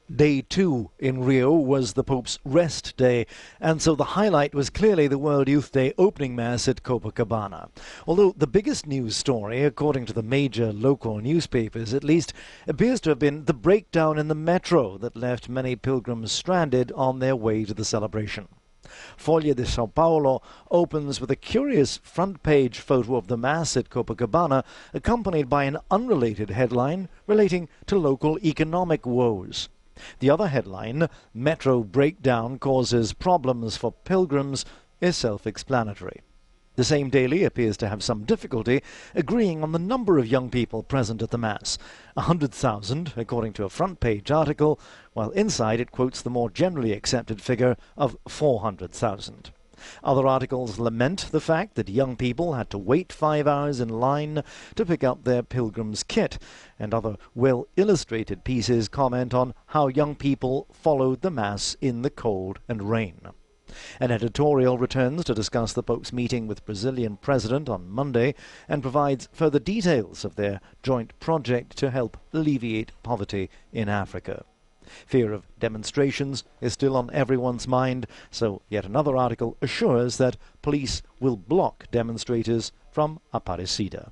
Day 2 in Rio was the Pope's rest day, and so the highlight was clearly the World Youth Day opening mass at Copacabana. Although the biggest news story, according to the major local newspapers at least, appears to have been the breakdown in the metro that left many pilgrims stranded on their way to the celebration. Folha de São Paulo opens with a curious front-page photo of the Mass at Copacabana, accompanied by an unrelated headline relating to local economic woes. The other headline, Metro Breakdown Causes Problems for Pilgrims, is self-explanatory. The same daily appears to have some difficulty agreeing on the number of young people present at the Mass, 100,000 according to a front-page article, while inside it quotes the more generally accepted figure of 400,000. Other articles lament the fact that young people had to wait 5 hours in line to pick up their pilgrim's kit, and other well-illustrated pieces comment on how young people followed the Mass in the cold and rain. An editorial returns to discuss the Pope's meeting with Brazilian President on Monday and provides further details of their joint project to help alleviate poverty in Africa. Fear of demonstrations is still on everyone's mind, so yet another article assures that police will block demonstrators from Aparecida.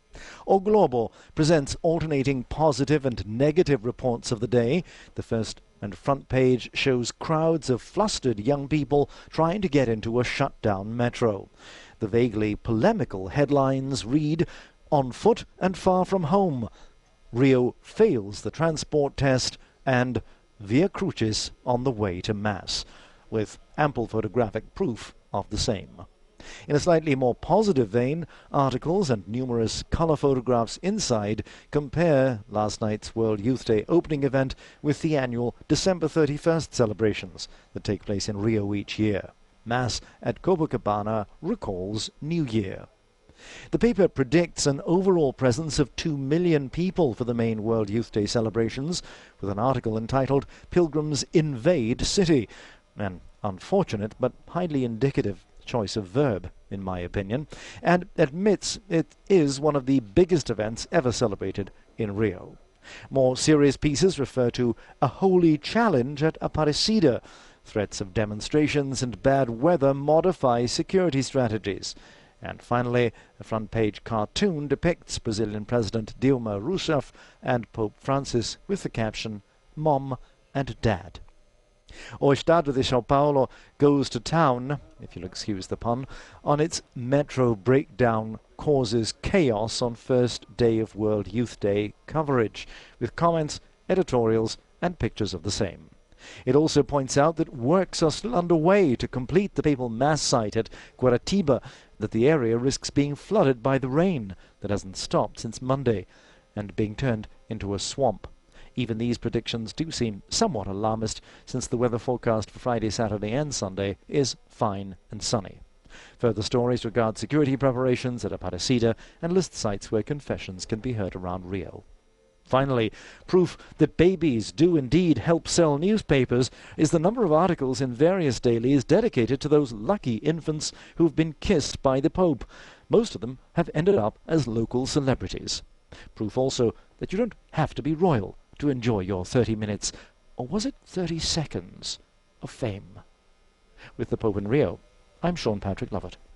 O Globo presents alternating positive and negative reports of the day. The first and front page shows crowds of flustered young people trying to get into a shut-down metro. The vaguely polemical headlines read, "On foot and far from home," "Rio fails the transport test," and "Via Crucis on the way to Mass," with ample photographic proof of the same. In a slightly more positive vein, articles and numerous colour photographs inside compare last night's World Youth Day opening event with the annual December 31st celebrations that take place in Rio each year. Mass at Copacabana recalls New Year. The paper predicts an overall presence of 2 million people for the main World Youth Day celebrations, with an article entitled "Pilgrims Invade City," an unfortunate but highly indicative choice of verb, in my opinion, and admits it is one of the biggest events ever celebrated in Rio. More serious pieces refer to a holy challenge at Aparecida. Threats of demonstrations and bad weather modify security strategies. And finally, a front-page cartoon depicts Brazilian President Dilma Rousseff and Pope Francis with the caption, "Mom and Dad." O Estado de São Paulo goes to town, if you'll excuse the pun, on its metro breakdown causes chaos on first day of World Youth Day coverage, with comments, editorials, and pictures of the same. It also points out that works are still underway to complete the papal mass site at Guaratiba, that the area risks being flooded by the rain that hasn't stopped since Monday, and being turned into a swamp. Even these predictions do seem somewhat alarmist, since the weather forecast for Friday, Saturday and Sunday is fine and sunny. Further stories regard security preparations at Aparecida and list sites where confessions can be heard around Rio. Finally, proof that babies do indeed help sell newspapers is the number of articles in various dailies dedicated to those lucky infants who've been kissed by the Pope. Most of them have ended up as local celebrities. Proof also that you don't have to be royal to enjoy your 30 minutes, or was it 30 seconds, of fame. With the Pope in Rio, I'm Sean Patrick Lovett.